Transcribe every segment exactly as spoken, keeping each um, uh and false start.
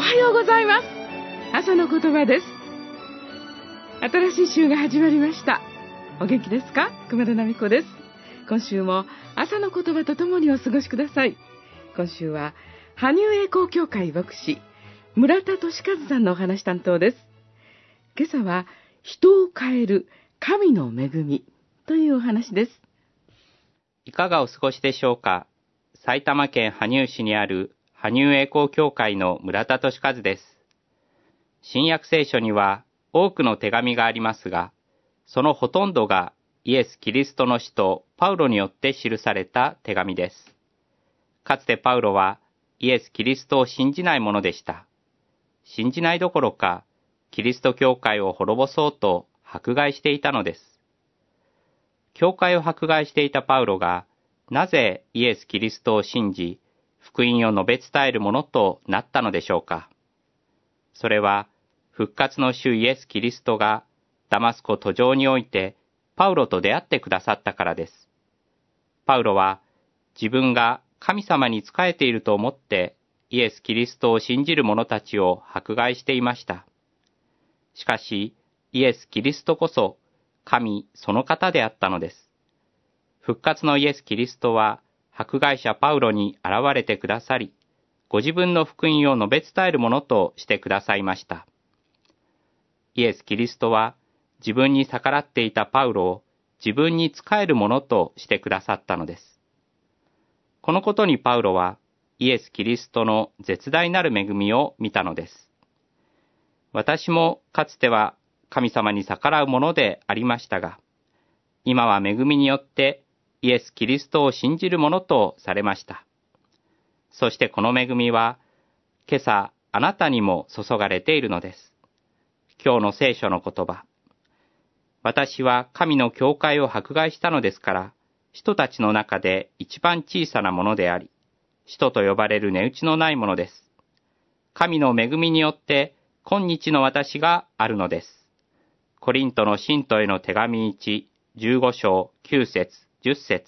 はようございます。朝の言葉です。新しい週が始まりました。お元気ですか？熊田奈美子です。今週も朝の言葉とともにお過ごしください。今週は羽生栄光協会牧師村田俊和さんのお話担当です。今朝は人を変える神の恵みというお話です。 いかがお過ごしでしょうか。埼玉県羽生市にある羽生栄光協会の村田俊和です。新約聖書には多くの手紙がありますが、そのほとんどがイエス・キリストの使徒パウロによって記された手紙です。かつてパウロはイエス・キリストを信じないものでした。信じないどころか、キリスト教会を滅ぼそうと迫害していたのです。教会を迫害していたパウロが、なぜイエス・キリストを信じ、福音を述べ伝えるものとなったのでしょうか。それは、復活の主イエス・キリストが、ダマスコ途上において、パウロと出会ってくださったからです。パウロは、自分が神様に仕えていると思って、イエス・キリストを信じる者たちを迫害していました。しかし、イエス・キリストこそ、神その方であったのです。復活のイエス・キリストは、迫害者パウロに現れてくださり、ご自分の福音を述べ伝えるものとしてくださいました。イエス・キリストは、自分に逆らっていたパウロを自分に仕えるものとしてくださったのです。このことにパウロは、イエス・キリストの絶大なる恵みを見たのです。私もかつては神様に逆らうものでありましたが、今は恵みによってイエス・キリストを信じるものとされました。そしてこの恵みは、今朝あなたにも注がれているのです。今日の聖書の言葉。私は神の教会を迫害したのですから、使徒たちの中で一番小さなものであり、使徒と呼ばれる値打ちのないものです。神の恵みによって今日の私があるのです。コリントの信徒への手紙いち、じゅうご章きゅう節、じゅっ節。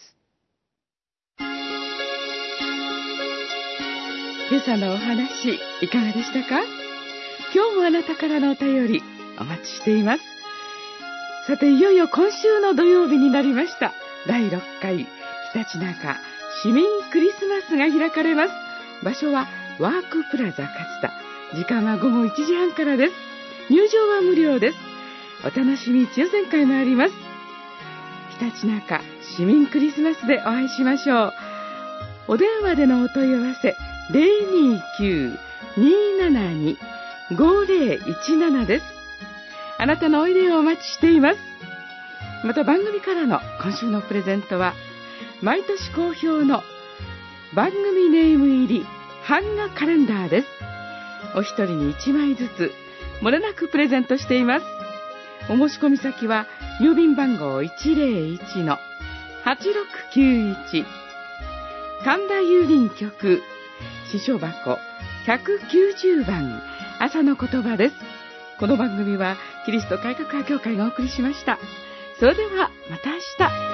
今朝のお話いかがでしたか？今日もあなたからのお便りお待ちしています。さて、いよいよ今週の土曜日になりました。だいろっかいひたちなか市民クリスマスが開かれます。場所はワークプラザ勝田。時間はごごいちじはんからです。入場は無料です。お楽しみ抽選会もあります。ひたちなか市民クリスマスでお会いしましょう。お電話でのお問い合わせ ゼロにーきゅう にーななに ごゼロいちなな です。あなたのおいでをお待ちしています。また番組からの今週のプレゼントは、毎年好評の番組ネーム入り版画カレンダーです。お一人にいちまいずつ漏れなくプレゼントしています。お申し込み先は郵便番号 いちゼロいちのはちろくきゅういち 神田郵便局支所箱ひゃくきゅうじゅうばん朝の言葉です。この番組はキリスト改革派協会がお送りしました。それではまた明日。